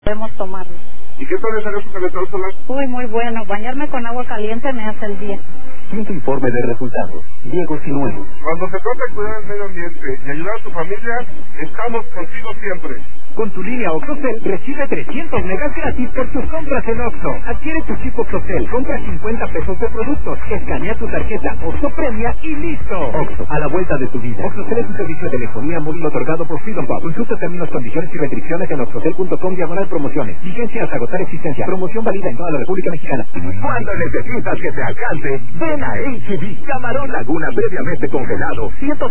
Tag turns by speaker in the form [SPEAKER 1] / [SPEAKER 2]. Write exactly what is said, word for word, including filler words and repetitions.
[SPEAKER 1] Podemos tomarlo.
[SPEAKER 2] ¿Y qué tal es hacer su calentador solar?
[SPEAKER 1] Uy, muy bueno. Bañarme con agua caliente me hace el día.
[SPEAKER 3] Quinto informe de resultados. Diego Sinuelo.
[SPEAKER 2] Cuando se trata de cuidar el medio ambiente y ayudar a tu familia, estamos contigo siempre.
[SPEAKER 4] Con tu línea OxoCell recibe trescientos megas gratis por tus compras en Oxxo. Adquiere tu chip OxoCell, compra cincuenta pesos de productos, escanea tu tarjeta Oxxo Premia y listo.
[SPEAKER 3] Oxxo, a la vuelta de tu vida.
[SPEAKER 4] OxoCell es un servicio de telefonía móvil otorgado por Freedom Pub. Consulta términos, condiciones y restricciones en oxocell punto com diagonal promociones. Vigencia hasta agotar existencia. Promoción válida en toda la República Mexicana.
[SPEAKER 5] Cuando necesitas que te alcance, ven a H B. Camarón Laguna previamente congelado. ciento